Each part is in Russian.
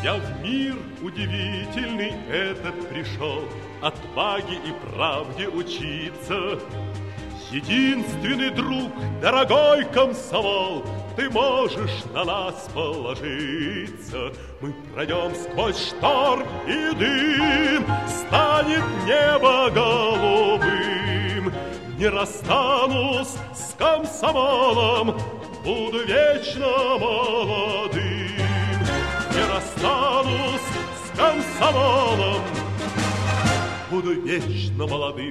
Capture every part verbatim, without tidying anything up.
Я в мир удивительный этот пришел, отваге и правде учиться. Единственный друг, дорогой комсомол, ты можешь на нас положиться. Мы пройдем сквозь шторм и дым, станет небо голубым. Не расстанусь с комсомолом, буду вечно молодым. Не расстанусь с комсомолом, буду вечно молодым.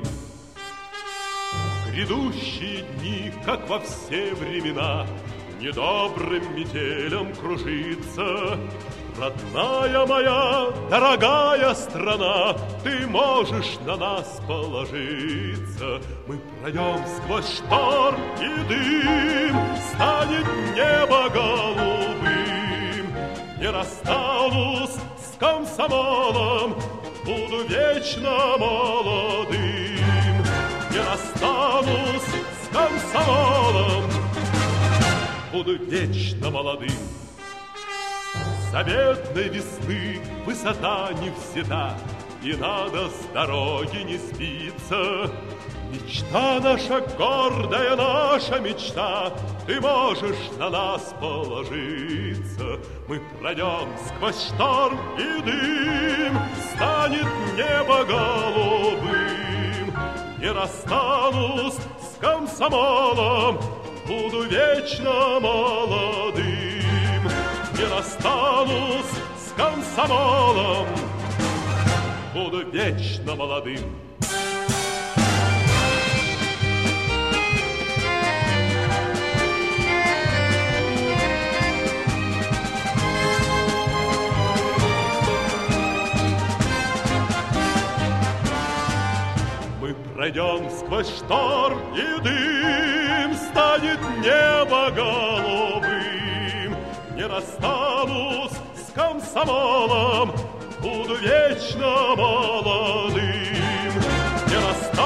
Грядущие дни, как во все времена, недобрым метелем кружится. Родная моя, дорогая страна, ты можешь на нас положиться. Мы пройдем сквозь шторм и дым, станет небо голубым. Не расстанусь с комсомолом, буду вечно молодым. Не расстанусь с комсомолом, буду вечно молодым. Заветной весны высота не взята, и надо с дороги не сбиться. Мечта наша, гордая наша мечта, ты можешь на нас положиться. Мы пройдем сквозь шторм и дым, станет небо голубым. Не расстанусь с комсомолом, буду вечно молодым. Не расстанусь с комсомолом, буду вечно молодым. Мы пройдем сквозь шторм и дым, станет небо голубым. Не расстанусь с комсомолом, буду вечно молодым. Не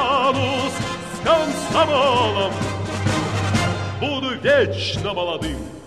расстанусь с комсомолом, буду вечно молодым.